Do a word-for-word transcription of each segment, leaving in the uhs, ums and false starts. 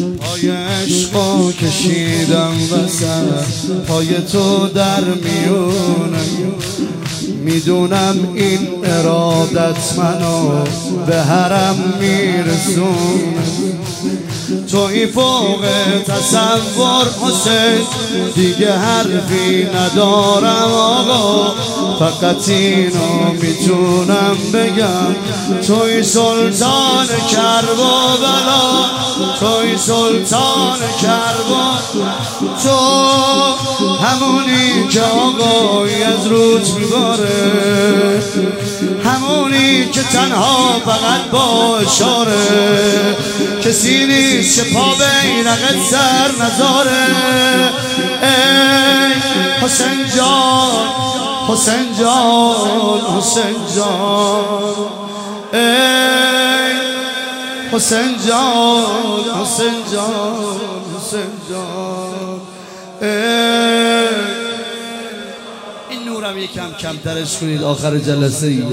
پای عشقا کشیدم وسط پای تو در میونم، میدونم این ارادت منو به حرم میرسونه. توی فوق تصور حسین، دیگه حرفی ندارم آقا، فقط اینو میتونم بگم توی سلطان کربلا، توی سلطان کربلا، تو همونی که آقایی از روت میباره، همونی که تنها فقط با اشاره، کسی نیست که پا بیرقت سر نذاره. ای حسین جان، حسین جان، حسین جان، ای حسین جان، حسین جان، حسین جان، ای این نورم یکم کمترش کنید آخر جلسه ایه.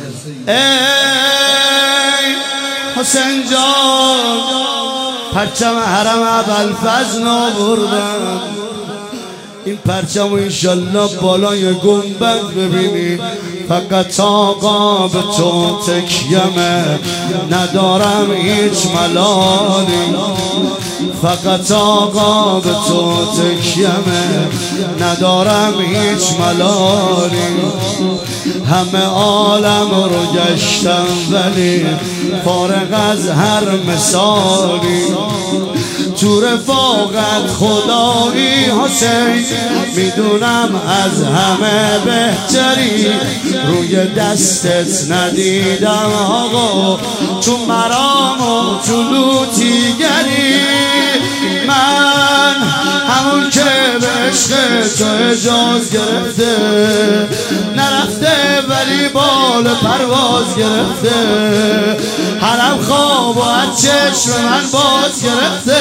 ای حسین جان، پرچم حرم ابوالفضل آوردم، این پرچم انشالله بالای گنبد ببینی، فقط آقا به تو تکیمه، ندارم هیچ ملالی، فقط آقا به تو تکیمه، ندارم هیچ ملالی. همه عالم رو گشتم ولی فارغ از هر مثالی، تو رفاقت خدایی حسین، میدونم از همه بهتری، روی دستت ندیدم آقا تو مرام و جلوتیگری، من همون که به عشق تو اجاز گرفته، نرفته ولی بال پرواز گرفته، حرم خواب و از چشم من باز گرفته.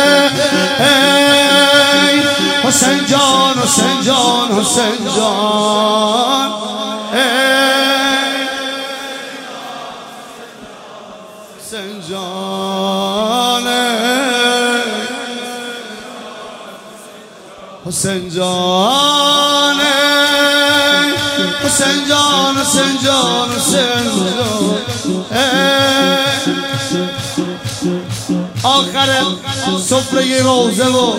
ای حسین جان، حسین جان، حسین جان، ای حسین جان، حسین جان، حسین جان، حسین جان، حسین جان، آخر سفره روزه و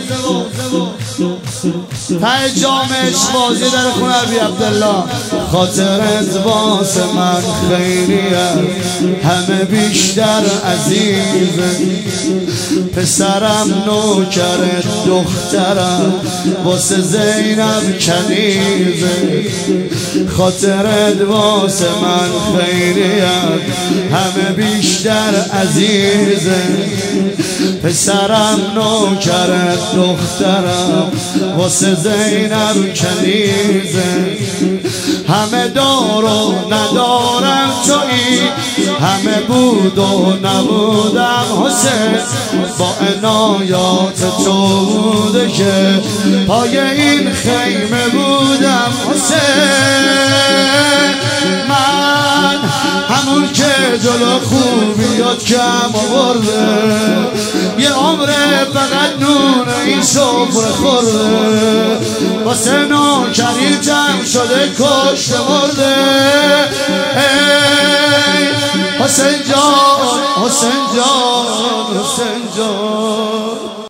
ته جامش بازی در خونه ابی عبدالله، خاطرت واسه من خیریه، همه بیشتر عزیزه، پسرم نوکرت دخترم واسه زینب کنیزه، خاطرت واسه من خیریه، همه بیشتر عزیزه، پسرم نوکرت دخترم واسه زینب کنیزه، همه دار و ندارم تویی، همه بود و نبودم حسین، با عنایات تو بوده که پای این خیمه بودم حسین، من همون که جلو خوبیات کم آورده، یه عمره فقط نون این سفره خورده، واسه نوکری جمع شده کشته مرده. ای حسین جان، حسین جان، حسین جان،